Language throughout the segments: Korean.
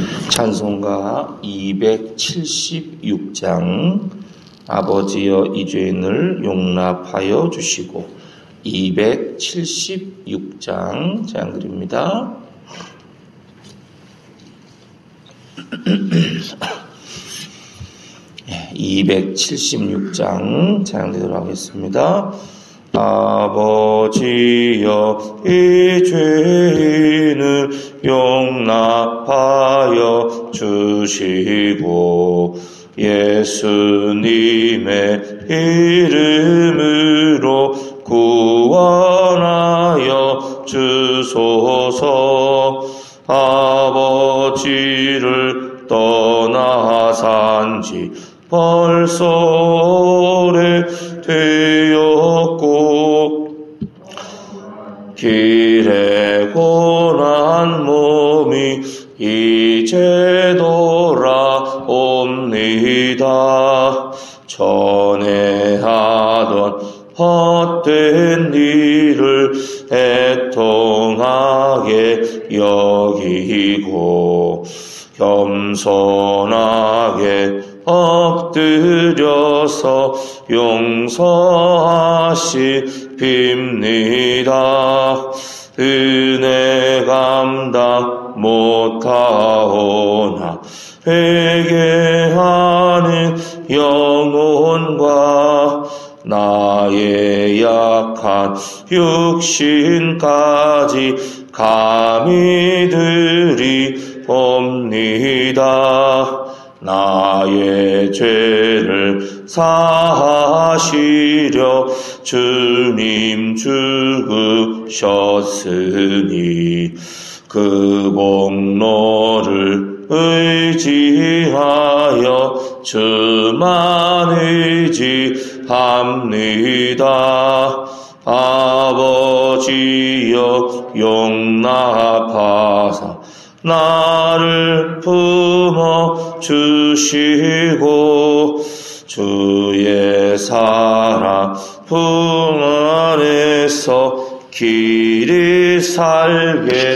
찬송가 276장 아버지여 이 죄인을 용납하여 주시고 276장 제안드립니다. 네, 276장 제안드리도록 하겠습니다. 아버지여 이 죄인을 용납하여 주시고 예수님의 이름으로 구원하여 주소서. 아버지를 떠나 산지 벌써 오래되었고 길에 고난 몸이 이제 돌아옵니다. 전에 하던 헛된 일을 애통하게 여기고 겸손하게 엎드려서 용서하십니다. 은혜 감당 못하오나 회개하는 영혼과 나의 약한 육신까지 감히 드리옵니다. 나의 죄를 사하시려 주님 죽으셨으니 그 공로를 의지하여 주만 의지합니다. 아버지여 용납하사 나를 품어 주시고 주의 사랑 품 안에서 길이 살게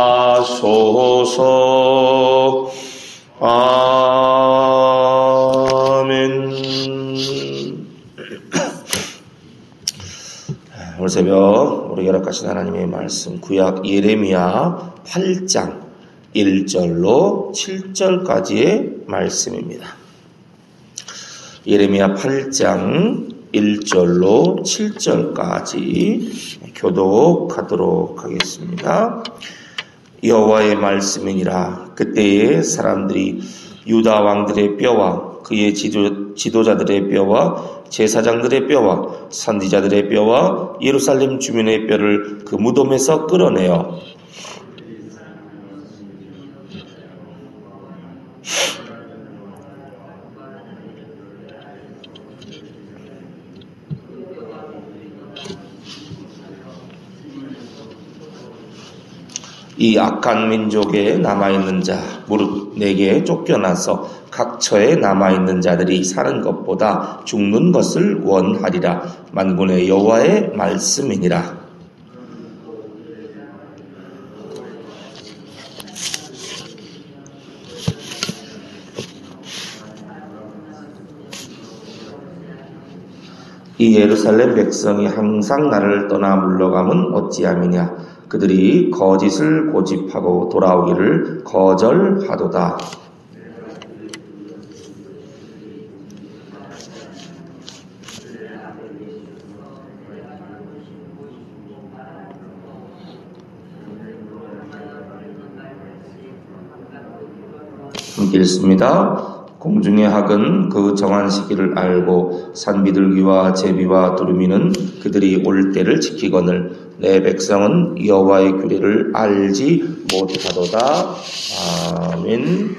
하소서. 아멘. 오늘 새벽 우리 허락하신 하나님의 말씀 구약 예레미야 8장 1절로 7절까지의 말씀입니다. 예레미야 8장 1절로 7절까지 교독하도록 하겠습니다. 여호와의 말씀이니라. 그때에 사람들이 유다 왕들의 뼈와 그의 지도자들의 뼈와 제사장들의 뼈와 선지자들의 뼈와 예루살렘 주민의 뼈를 그 무덤에서 끌어내어 이 악한 민족에 남아있는 자 무릇 내게 쫓겨나서 각처에 남아있는 자들이 사는 것보다 죽는 것을 원하리라. 만군의 여호와의 말씀이니라. 이 예루살렘 백성이 항상 나를 떠나 물러가면 어찌함이냐. 그들이 거짓을 고집하고 돌아오기를 거절하도다. 함께 읽습니다. 공중의 학은 그 정한 시기를 알고 산비둘기와 제비와 두루미는 그들이 올 때를 지키거늘 내 백성은 여호와의 규례를 알지 못하도다. 아멘.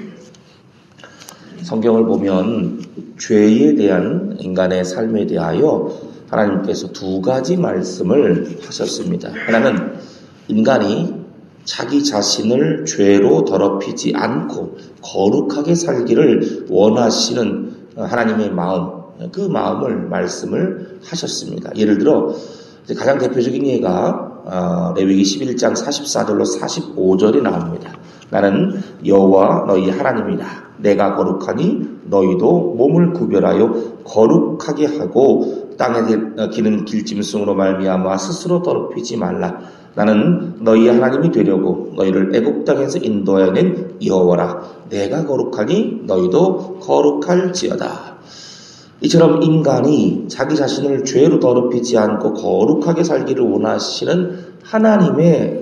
성경을 보면 죄에 대한 인간의 삶에 대하여 하나님께서 두 가지 말씀을 하셨습니다. 하나는 인간이 자기 자신을 죄로 더럽히지 않고 거룩하게 살기를 원하시는 하나님의 마음, 그 마음을 말씀을 하셨습니다. 예를 들어 가장 대표적인 예가 레위기 11장 44절로 45절이 나옵니다. 나는 여호와 너희 하나님이라. 내가 거룩하니 너희도 몸을 구별하여 거룩하게 하고 땅에 기는 길짐승으로 말미암아 스스로 더럽히지 말라. 나는 너희 하나님이 되려고 너희를 애굽 땅에서 인도해낸 여호와라. 내가 거룩하니 너희도 거룩할지어다. 이처럼 인간이 자기 자신을 죄로 더럽히지 않고 거룩하게 살기를 원하시는 하나님의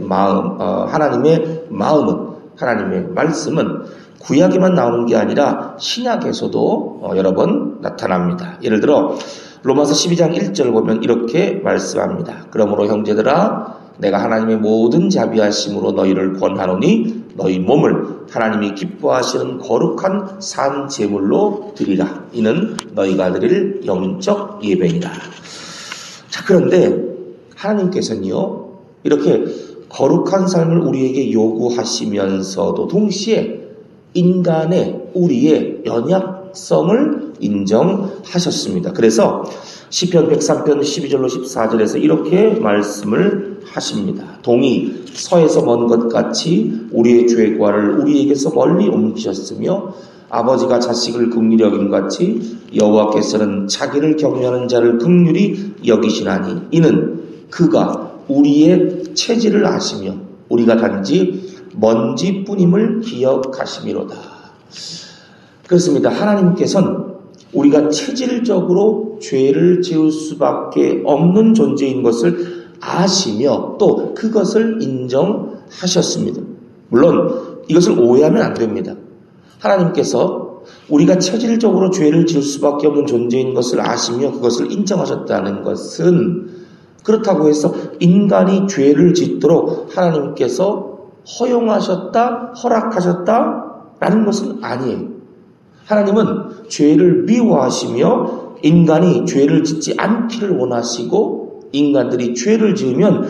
마음은, 하나님의 말씀은 구약에만 나오는 게 아니라 신약에서도 여러 번 나타납니다. 예를 들어 로마서 12장 1절 보면 이렇게 말씀합니다. 그러므로 형제들아, 내가 하나님의 모든 자비하심으로 너희를 권하노니 너희 몸을 하나님이 기뻐하시는 거룩한 산 제물로 드리라. 이는 너희가 드릴 영적 예배니라. 자, 그런데 하나님께서는요, 이렇게 거룩한 삶을 우리에게 요구하시면서도 동시에 인간의 우리의 연약성을 인정하셨습니다. 그래서 시편 103편 12절로 14절에서 이렇게 말씀을 하십니다. 동이 서에서 먼 것 같이 우리의 죄과를 우리에게서 멀리 옮기셨으며 아버지가 자식을 긍휼히 여김 같이 여호와께서는 자기를 경외하는 자를 긍휼히 여기시나니 이는 그가 우리의 체질을 아시며 우리가 단지 먼지뿐임을 기억하심이로다. 그렇습니다. 하나님께서는 우리가 체질적으로 죄를 지을 수밖에 없는 존재인 것을 아시며 또 그것을 인정하셨습니다. 물론 이것을 오해하면 안 됩니다. 하나님께서 우리가 체질적으로 죄를 지을 수밖에 없는 존재인 것을 아시며 그것을 인정하셨다는 것은 그렇다고 해서 인간이 죄를 짓도록 하나님께서 허용하셨다, 허락하셨다라는 것은 아니에요. 하나님은 죄를 미워하시며 인간이 죄를 짓지 않기를 원하시고 인간들이 죄를 지으면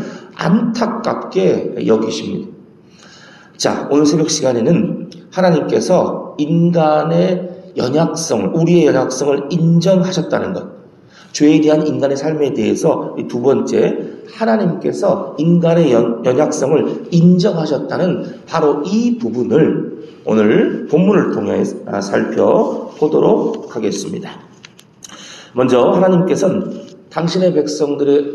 안타깝게 여기십니다. 자, 오늘 새벽 시간에는 하나님께서 인간의 연약성을, 우리의 연약성을 인정하셨다는 것, 죄에 대한 인간의 삶에 대해서 두 번째, 하나님께서 인간의 연약성을 인정하셨다는 바로 이 부분을 오늘 본문을 통해 살펴보도록 하겠습니다. 먼저 하나님께서는 당신의 백성들의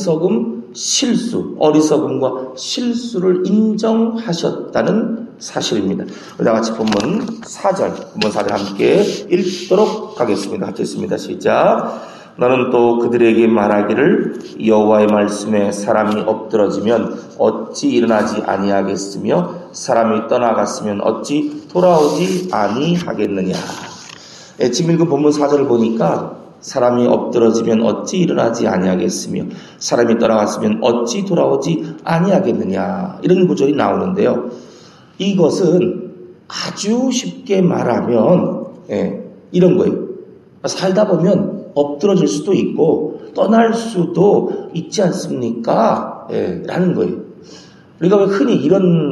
어리석음과 실수를 인정하셨다는 사실입니다. 다 같이 본문 4절 함께 읽도록 하겠습니다. 같이 읽습니다. 시작. 너는 또 그들에게 말하기를 여호와의 말씀에 사람이 엎드러지면 어찌 일어나지 아니하겠으며 사람이 떠나갔으면 어찌 돌아오지 아니하겠느냐. 지금 읽은 본문 4절을 보니까 사람이 엎드러지면 어찌 일어나지 아니하겠으며 사람이 떠나갔으면 어찌 돌아오지 아니하겠느냐, 이런 구절이 나오는데요. 이것은 아주 쉽게 말하면 이런 거예요. 살다 보면 엎드러질 수도 있고 떠날 수도 있지 않습니까? 라는 거예요. 우리가 왜 흔히 이런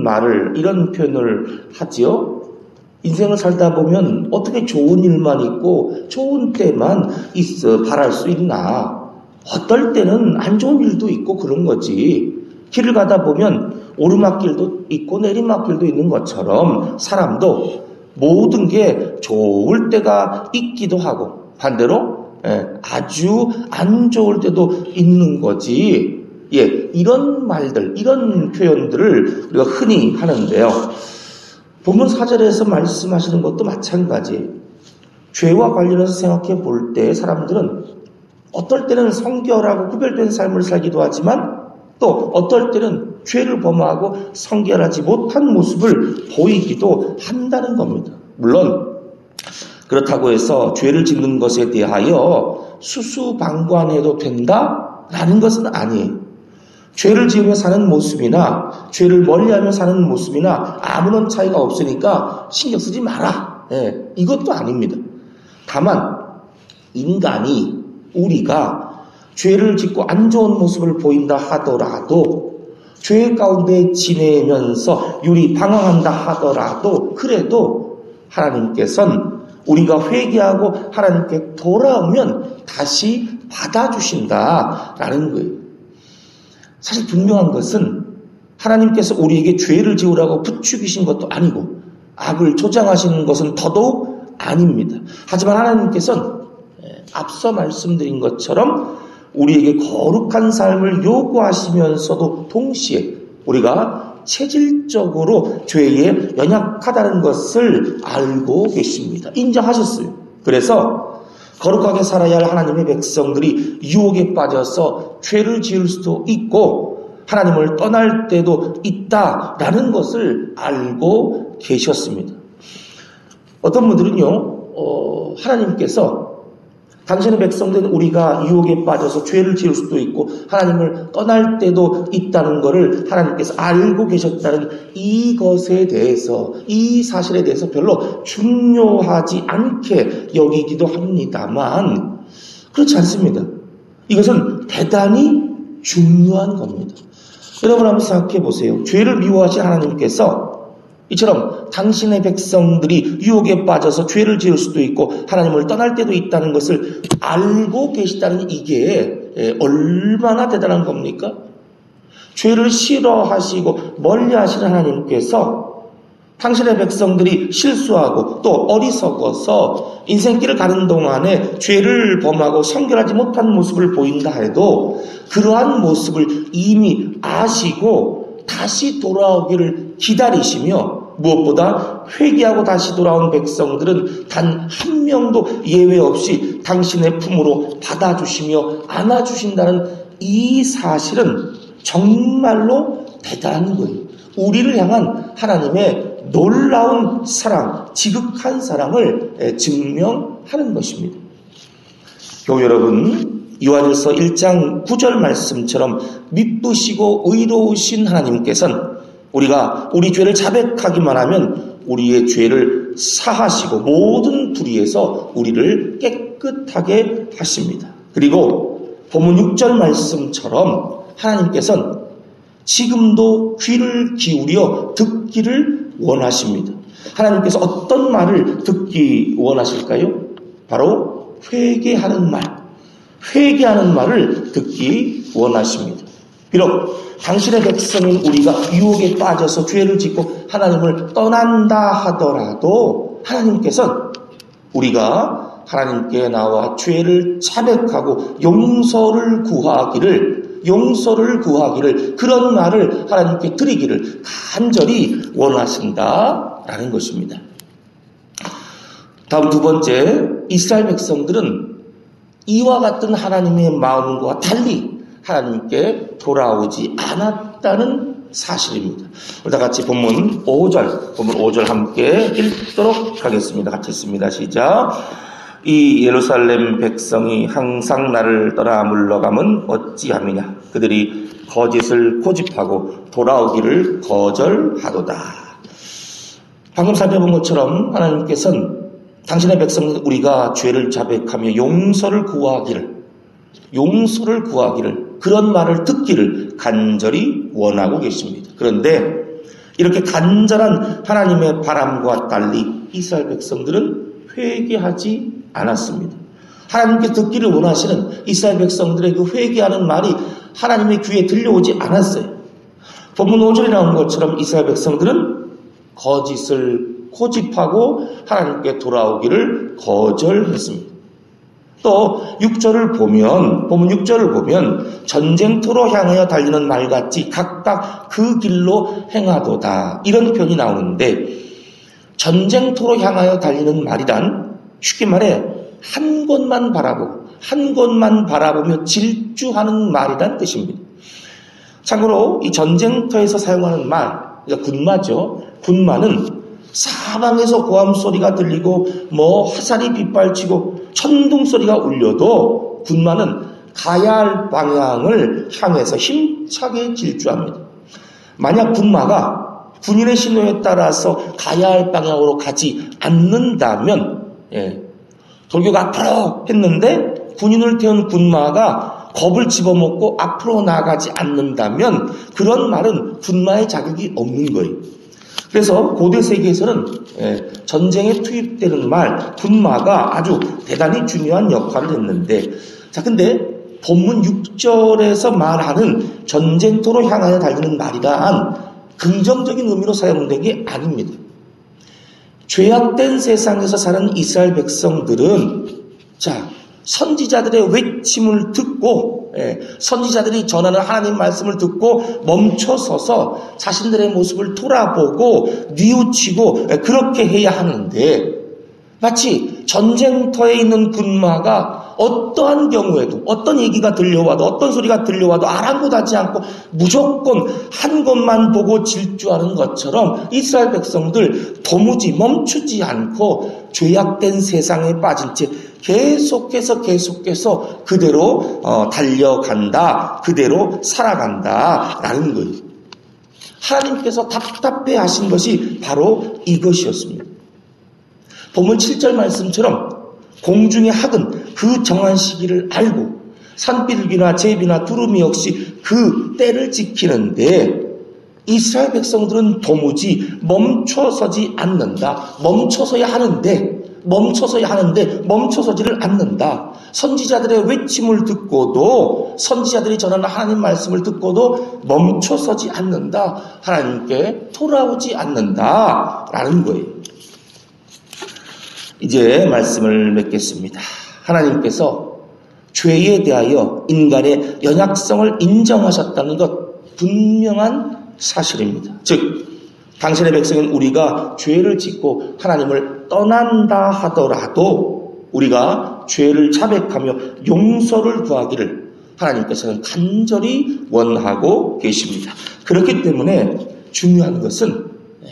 표현을 하지요? 인생을 살다 보면 어떻게 좋은 일만 있고 좋은 때만 바랄 수 있나? 어떨 때는 안 좋은 일도 있고 그런 거지. 길을 가다 보면 오르막길도 있고 내리막길도 있는 것처럼 사람도 모든 게 좋을 때가 있기도 하고 반대로 아주 안 좋을 때도 있는 거지. 이런 말들, 이런 표현들을 우리가 흔히 하는데요. 본문 4절에서 말씀하시는 것도 마찬가지예요. 죄와 관련해서 생각해 볼 때 사람들은 어떨 때는 성결하고 구별된 삶을 살기도 하지만 또 어떨 때는 죄를 범하고 성결하지 못한 모습을 보이기도 한다는 겁니다. 물론 그렇다고 해서 죄를 짓는 것에 대하여 수수방관해도 된다라는 것은 아니에요. 죄를 지으며 사는 모습이나 죄를 멀리하며 사는 모습이나 아무런 차이가 없으니까 신경 쓰지 마라. 이것도 아닙니다. 다만 인간이 우리가 죄를 짓고 안 좋은 모습을 보인다 하더라도 죄 가운데 지내면서 방황한다 하더라도 그래도 하나님께서는 우리가 회개하고 하나님께 돌아오면 다시 받아주신다라는 거예요. 사실 분명한 것은 하나님께서 우리에게 죄를 지으라고 부추기신 것도 아니고 악을 조장하시는 것은 더더욱 아닙니다. 하지만 하나님께서는 앞서 말씀드린 것처럼 우리에게 거룩한 삶을 요구하시면서도 동시에 우리가 체질적으로 죄에 연약하다는 것을 알고 계십니다. 인정하셨어요. 그래서 거룩하게 살아야 할 하나님의 백성들이 유혹에 빠져서 죄를 지을 수도 있고 하나님을 떠날 때도 있다라는 것을 알고 계셨습니다. 어떤 분들은요, 하나님께서 당신의 백성들은 우리가 유혹에 빠져서 죄를 지을 수도 있고 하나님을 떠날 때도 있다는 것을 하나님께서 알고 계셨다는 이것에 대해서, 이 사실에 대해서 별로 중요하지 않게 여기기도 합니다만 그렇지 않습니다. 이것은 대단히 중요한 겁니다. 여러분 한번 생각해 보세요. 죄를 미워하신 하나님께서 이처럼 당신의 백성들이 유혹에 빠져서 죄를 지을 수도 있고 하나님을 떠날 때도 있다는 것을 알고 계시다는 이게 얼마나 대단한 겁니까? 죄를 싫어하시고 멀리하시는 하나님께서 당신의 백성들이 실수하고 또 어리석어서 인생길을 가는 동안에 죄를 범하고 성결하지 못한 모습을 보인다 해도 그러한 모습을 이미 아시고 다시 돌아오기를 기다리시며 무엇보다 회개하고 다시 돌아온 백성들은 단 한 명도 예외 없이 당신의 품으로 받아주시며 안아주신다는 이 사실은 정말로 대단한 거예요. 우리를 향한 하나님의 놀라운 사랑, 지극한 사랑을 증명하는 것입니다. 교우 여러분, 요한일서 1장 9절 말씀처럼 미쁘시고 의로우신 하나님께서는 우리가 우리 죄를 자백하기만 하면 우리의 죄를 사하시고 모든 불의에서 우리를 깨끗하게 하십니다. 그리고 본문 6절 말씀처럼 하나님께서는 지금도 귀를 기울여 듣기를 원하십니다. 하나님께서 어떤 말을 듣기 원하실까요? 바로 회개하는 말을 듣기 원하십니다. 비록 당신의 백성인 우리가 유혹에 빠져서 죄를 짓고 하나님을 떠난다 하더라도 하나님께서는 우리가 하나님께 나와 죄를 자백하고 용서를 구하기를 그런 말을 하나님께 드리기를 간절히 원하신다라는 것입니다. 다음 두 번째, 이스라엘 백성들은 이와 같은 하나님의 마음과 달리 하나님께 돌아오지 않았다는 사실입니다. 다 같이 본문 5절 함께 읽도록 하겠습니다. 같이 읽습니다. 시작. 이 예루살렘 백성이 항상 나를 떠나 물러감은 어찌함이냐. 그들이 거짓을 고집하고 돌아오기를 거절하도다. 방금 살펴본 것처럼 하나님께서는 당신의 백성들 우리가 죄를 자백하며 용서를 구하기를 그런 말을 듣기를 간절히 원하고 계십니다. 그런데 이렇게 간절한 하나님의 바람과 달리 이스라엘 백성들은 회개하지 않았습니다. 하나님께 듣기를 원하시는 이스라엘 백성들의 그 회개하는 말이 하나님의 귀에 들려오지 않았어요. 본문 5절에 나온 것처럼 이스라엘 백성들은 거짓을 고집하고 하나님께 돌아오기를 거절했습니다. 또 6절을 보면 본문 6절을 보면 전쟁터로 향하여 달리는 말같이 각각 그 길로 행하도다 이런 표현이 나오는데 전쟁터로 향하여 달리는 말이란 쉽게 말해 한 곳만 바라보며 질주하는 말이란 뜻입니다. 참고로 이 전쟁터에서 사용하는 말, 그러니까 군마죠. 군마는 사방에서 고함 소리가 들리고 화살이 빗발치고 천둥 소리가 울려도 군마는 가야 할 방향을 향해서 힘차게 질주합니다. 만약 군마가 군인의 신호에 따라서 가야 할 방향으로 가지 않는다면 돌격 앞으로 했는데 군인을 태운 군마가 겁을 집어먹고 앞으로 나가지 않는다면 그런 말은 군마의 자격이 없는 거예요. 그래서 고대 세계에서는 전쟁에 투입되는 말, 군마가 아주 대단히 중요한 역할을 했는데, 자, 근데 본문 6절에서 말하는 전쟁터로 향하여 달리는 말이란 긍정적인 의미로 사용된 게 아닙니다. 죄악된 세상에서 사는 이스라엘 백성들은 선지자들의 외침을 듣고 선지자들이 전하는 하나님 말씀을 듣고 멈춰서서 자신들의 모습을 돌아보고 뉘우치고 그렇게 해야 하는데, 마치 전쟁터에 있는 군마가 어떠한 경우에도 어떤 얘기가 들려와도 어떤 소리가 들려와도 아랑곳하지 않고 무조건 한 곳만 보고 질주하는 것처럼 이스라엘 백성들 도무지 멈추지 않고 죄악된 세상에 빠진 채 계속해서 그대로 달려간다, 그대로 살아간다라는 거예요. 하나님께서 답답해 하신 것이 바로 이것이었습니다. 본문 7절 말씀처럼 공중의 학은 그 정한 시기를 알고 산비둘기나 제비나 두루미 역시 그 때를 지키는데, 이스라엘 백성들은 도무지 멈춰서지 않는다. 멈춰서야 하는데 멈춰서지를 않는다. 선지자들의 외침을 듣고도, 선지자들이 전하는 하나님 말씀을 듣고도 멈춰서지 않는다. 하나님께 돌아오지 않는다라는 거예요. 이제 말씀을 맺겠습니다. 하나님께서 죄에 대하여 인간의 연약성을 인정하셨다는 것, 분명한 사실입니다. 즉, 당신의 백성인 우리가 죄를 짓고 하나님을 떠난다 하더라도 우리가 죄를 자백하며 용서를 구하기를 하나님께서는 간절히 원하고 계십니다. 그렇기 때문에 중요한 것은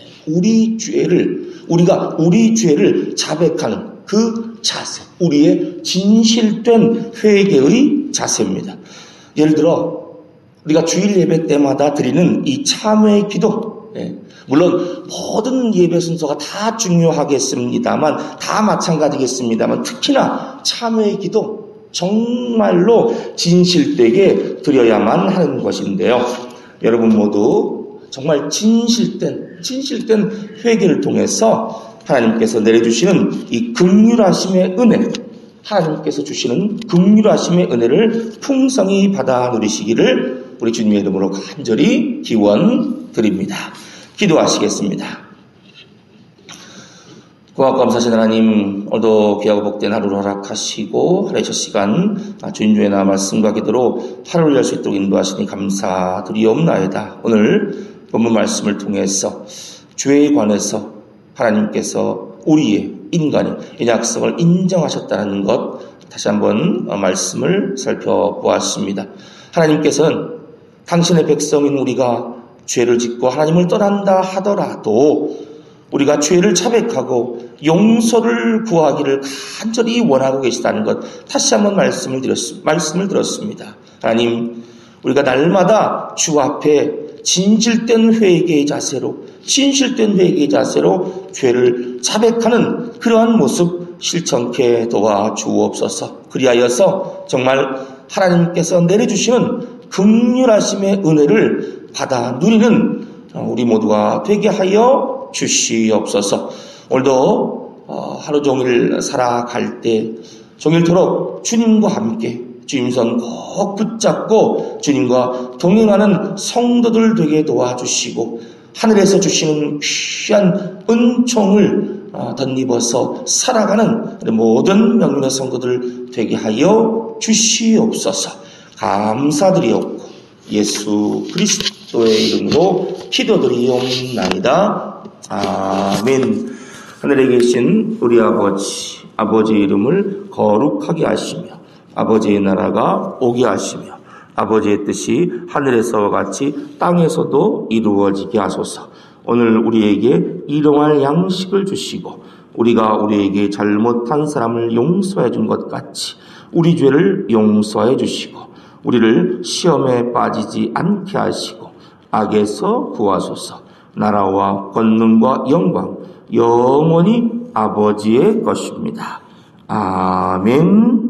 우리가 우리 죄를 자백하는 그 자세, 우리의 진실된 회개의 자세입니다. 예를 들어 우리가 주일 예배 때마다 드리는 이 참회의 기도, 물론 모든 예배 순서가 다 중요하겠습니다만, 다 마찬가지겠습니다만, 특히나 참회의 기도 정말로 진실되게 드려야만 하는 것인데요. 여러분 모두 정말 진실된 회개를 통해서 하나님께서 내려주시는 이 긍휼하심의 은혜, 하나님께서 주시는 긍휼하심의 은혜를 풍성히 받아 누리시기를 우리 주님의 이름으로 간절히 기원드립니다. 기도하시겠습니다. 고맙고 감사하신 하나님, 오늘도 귀하고 복된 하루를 허락하시고 하루의 첫 시간 주인 주의 나 말씀과 기도로 하루를 열 수 있도록 인도하시니 감사드리옵나이다. 오늘 본문 말씀을 통해서 죄에 관해서 하나님께서 우리의 인간의 연약성을 인정하셨다는 것, 다시 한번 말씀을 살펴보았습니다. 하나님께서는 당신의 백성인 우리가 죄를 짓고 하나님을 떠난다 하더라도 우리가 죄를 자백하고 용서를 구하기를 간절히 원하고 계시다는 것, 다시 한번 말씀을 들었습니다. 하나님, 우리가 날마다 주 앞에 진실된 회개의 자세로 죄를 자백하는 그러한 모습 실천케 도와주옵소서. 그리하여서 정말 하나님께서 내려주시는 긍휼하심의 은혜를 받아 누리는 우리 모두가 되게 하여 주시옵소서. 오늘도 하루 종일 살아갈 때 종일토록 주님과 함께 주님 손 꼭 붙잡고 주님과 동행하는 성도들 되게 도와주시고, 하늘에서 주시는 귀한 은총을 덧입어서 살아가는 모든 명륜의 성도들 되게 하여 주시옵소서. 감사드리옵고 예수 그리스도의 이름으로 기도드리옵나이다. 아멘. 하늘에 계신 우리 아버지의 이름을 거룩하게 하시며 아버지의 나라가 오게 하시며 아버지의 뜻이 하늘에서와 같이 땅에서도 이루어지게 하소서. 오늘 우리에게 일용할 양식을 주시고 우리가 우리에게 잘못한 사람을 용서해 준 것 같이 우리 죄를 용서해 주시고 우리를 시험에 빠지지 않게 하시고 악에서 구하소서. 나라와 권능과 영광 영원히 아버지의 것입니다. 아멘.